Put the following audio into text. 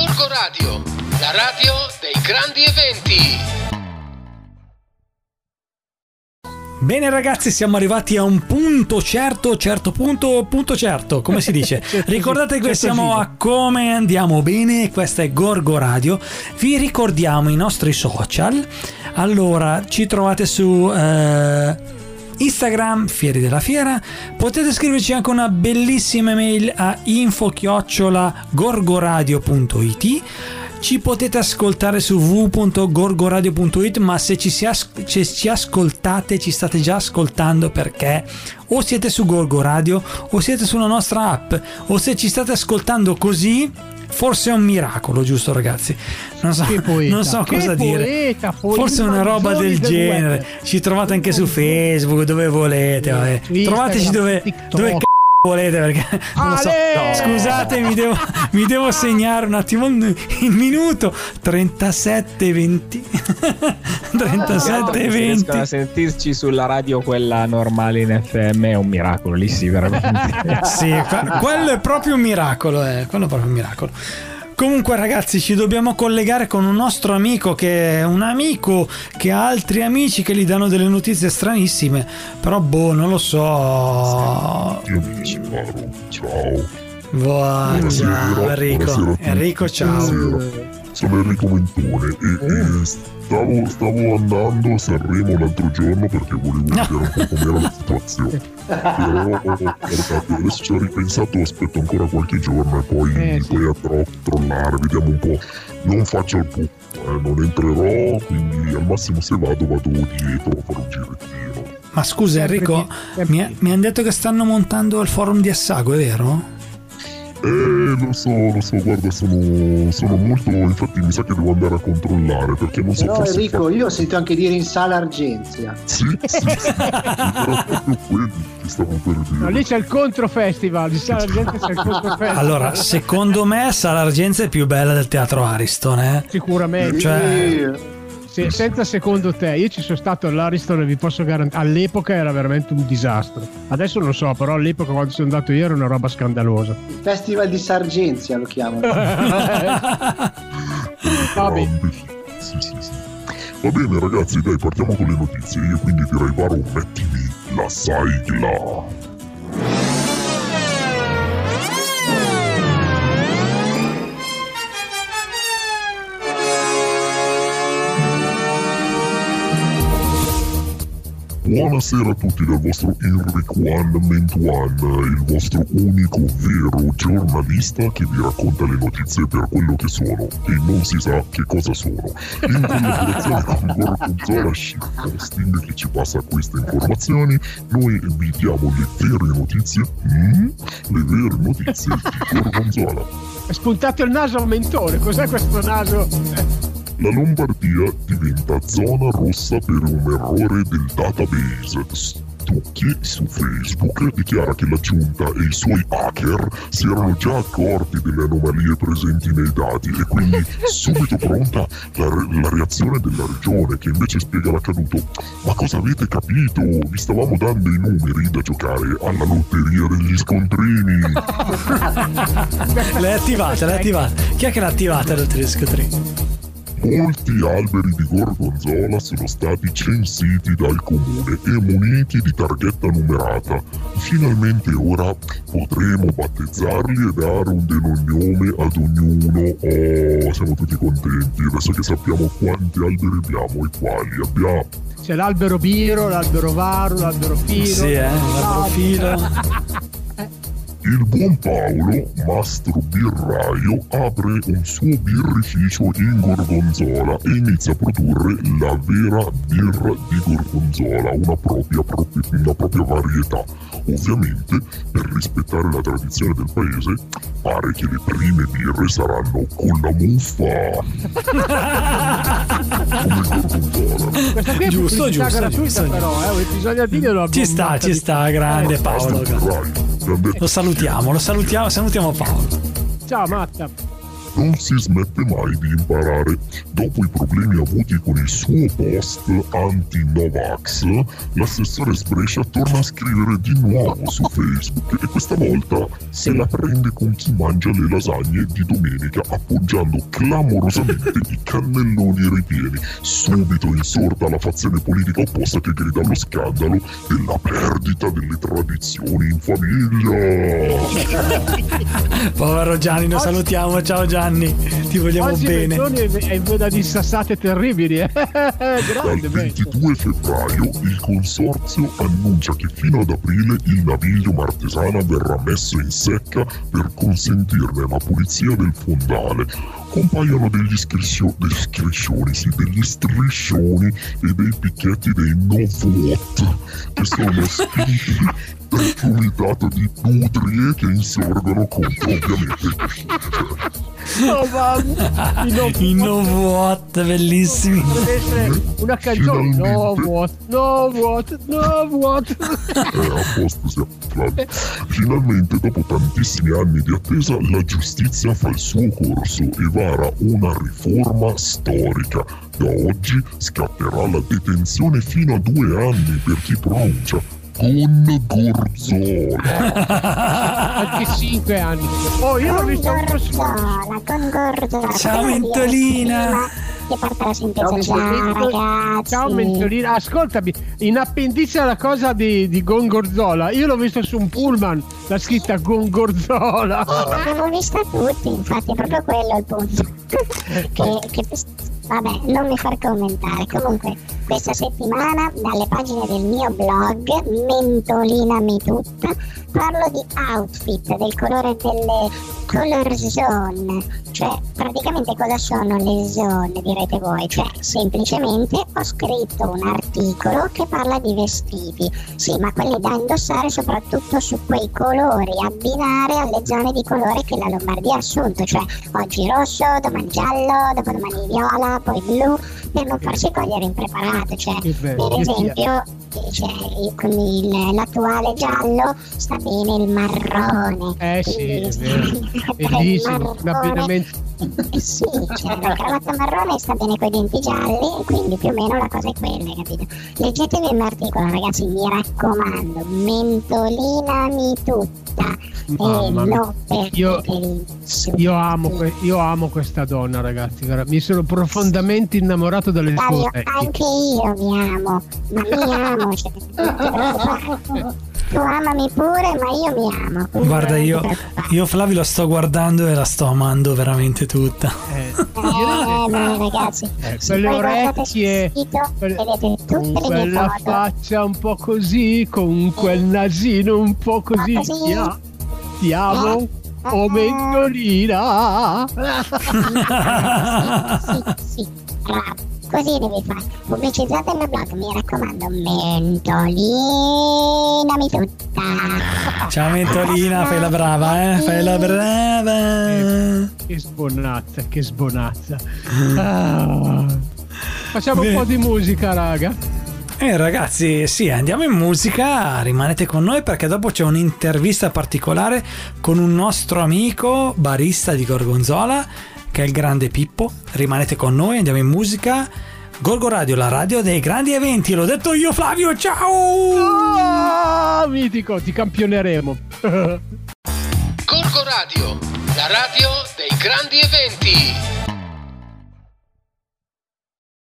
Gorgo Radio, la radio dei grandi eventi. Bene ragazzi, siamo arrivati a un punto certo, come si dice? Ricordate che siamo a Come Andiamo Bene, questa è Gorgo Radio. Vi ricordiamo i nostri social. Allora, ci trovate su Instagram, Fieri della Fiera. Potete scriverci anche una bellissima mail a info@gorgoradio.it. Ci potete ascoltare su www.gorgoradio.it, ma se ci ascoltate, ci state già ascoltando, perché o siete su Gorgo Radio o siete sulla nostra app, o se ci state ascoltando così, forse è un miracolo, giusto ragazzi? Non so cosa dire. Forse una roba del genere. Ci trovate anche su Facebook, dove volete. Vabbè. Trovateci dove volete, perché non lo so. Scusate, mi devo segnare un attimo il minuto. 37:20 37:20. A sentirci sulla radio, quella normale in FM, è un miracolo, lì sì, veramente. Sì, quello è proprio un miracolo, quello è proprio un miracolo. Comunque ragazzi, ci dobbiamo collegare con un nostro amico, che è un amico che ha altri amici che gli danno delle notizie stranissime, però non lo so. Ciao. Ciao Enrico, ciao. Sono Enrico Mentone e stavo andando a Sanremo l'altro giorno perché volevo vedere un po' com'era la situazione. Però adesso ci ho ripensato, aspetto ancora qualche giorno e poi a trollare, vediamo un po'. Non faccio il pupo, non entrerò, quindi al massimo se vado dietro a fare un girettino. Ma scusa Enrico, mi hanno detto che stanno montando il forum di Assago, è vero? Lo so, guarda, sono molto, infatti mi sa che devo andare a controllare, perché non so. Però Enrico, io ho sentito anche dire in sala Argenzia. Sì. Era proprio quello che stavo per dire. No, lì c'è il controfestival, di sala Argenzia c'è il controfestival. Allora, secondo me sala Argenzia è più bella del teatro Ariston, Sicuramente. Cioè... Senza secondo te, io ci sono stato all'Ariston e vi posso garantire, all'epoca era veramente un disastro. Adesso non lo so, però all'epoca quando sono andato io era una roba scandalosa. Il festival di Sargenzia lo chiamano. Vabbè. Sì. Va bene ragazzi, dai, partiamo con le notizie. Io quindi direi Varo, mettimi la sigla. Buonasera a tutti dal vostro Enrico Mentuan, il vostro unico vero giornalista che vi racconta le notizie per quello che sono e non si sa che cosa sono. In collaborazione con Gorgonzola Shitposting, che ci passa queste informazioni, noi vi diamo le vere notizie, le vere notizie di Gorgonzola. È spuntato il naso a un mentore, cos'è questo naso? La Lombardia diventa zona rossa per un errore del database. Stucchi su Facebook dichiara che la giunta e i suoi hacker si erano già accorti delle anomalie presenti nei dati e quindi subito pronta la reazione della regione, che invece spiega l'accaduto. Ma cosa avete capito? Vi stavamo dando i numeri da giocare alla lotteria degli scontrini. L'hai attivata. Chi è che l'ha attivata la lotteria degli scontrini? Molti alberi di Gorgonzola sono stati censiti dal comune e muniti di targhetta numerata. Finalmente ora potremo battezzarli e dare un nome ad ognuno. Oh, siamo tutti contenti adesso che sappiamo quanti alberi abbiamo e quali abbiamo. C'è l'albero Biro, l'albero Varo, l'albero Filo. Sì, l'albero Filo. Il buon Paolo, mastro birraio, apre un suo birrificio in Gorgonzola e inizia a produrre la vera birra di Gorgonzola, una propria varietà. Ovviamente, per rispettare la tradizione del paese, pare che le prime birre saranno con la muffa. Come Gorgonzola. Questa qui è giusto, gratuita, però, bisogna dirlo. Ci sta, grande Paolo. Lo salutiamo Paolo. Ciao Matta. non si smette mai di imparare. Dopo i problemi avuti con il suo post anti-Novax, l'assessore Sbrescia torna a scrivere di nuovo su Facebook e questa volta se la prende con chi mangia le lasagne di domenica, appoggiando clamorosamente i cannelloni ripieni. Subito insorta la fazione politica opposta che grida allo scandalo della perdita delle tradizioni in famiglia. Povero Gianni, lo salutiamo. Ciao Gianni, ti vogliamo oggi bene. È in veda di sassate terribili. Dal Grande, 22 febbraio il consorzio annuncia che fino ad aprile il naviglio Martesana verrà messo in secca per consentirne la pulizia del fondale. Compaiono degli degli striscioni e dei picchetti dei no-vote che sono spinti per comitato di nutrie che insorgono contro ovviamente Oh, mamma. I no-vote, bellissimi. Deve essere una canzone. No what. a posto siamo. Finalmente, dopo tantissimi anni di attesa, la giustizia fa il suo corso e vara una riforma storica. Da oggi scatterà la detenzione fino a 2 anni per chi pronuncia con Gorzola. Anche 5 anni. Oh, io l'ho visto un po' con Gorzola. Ciao Mentolina. Che porta la sentenza. Ciao ragazzi. Ciao Mentolina, ascoltami, in appendice alla cosa di Gongorzola, io l'ho visto su un pullman, la scritta Gongorzola. L'avevo vista tutti, infatti è proprio quello il punto. che vabbè, non mi far commentare. Comunque, questa settimana dalle pagine del mio blog Mentolinami tutta parlo di outfit del colore delle color zone. Cioè, praticamente cosa sono le zone, direte voi? Cioè, semplicemente ho scritto un articolo che parla di vestiti. Sì, ma quelli da indossare soprattutto su quei colori, abbinare alle zone di colore che la Lombardia ha assunto. Cioè, oggi rosso, domani giallo, dopodomani viola, poi blu, per non farsi cogliere impreparato. Cioè, per esempio, con l'attuale giallo sta bene il marrone. Sì, è vero. Bellissimo, un abbinamento. Sì, cioè la cravatta marrone sta bene coi denti gialli e quindi più o meno la cosa è quella, capito? Leggetevi il mio articolo, ragazzi, mi raccomando, Mentolinami tutta. Io amo questa donna, ragazzi, mi sono profondamente innamorato delle sue tecniche. Anche io mi amo, ma mi amo, cioè, tu amami pure, ma io mi amo. Guarda, io Flavio lo sto guardando e la sto amando veramente tutta. Ragazzi, quelle orecchie, vedete tutte quella faccia un po' così, con quel nasino un po' così. Ti amo, oh Mentolina. Sì, bravo. Così devi fare. Pubblicizzate il mio blog, mi raccomando, Mentolinami tutta. Ciao Mentolina, fai la brava, fai la brava. Che sbonazza. Facciamo un po' di musica, raga. Ragazzi, sì, andiamo in musica, rimanete con noi perché dopo c'è un'intervista particolare con un nostro amico barista di Gorgonzola che è il grande Pippo. Rimanete con noi, andiamo in musica. Gorgo Radio, la radio dei grandi eventi, l'ho detto io Flavio, ciao! Mitico, ti campioneremo. Gorgo Radio, la radio dei grandi eventi.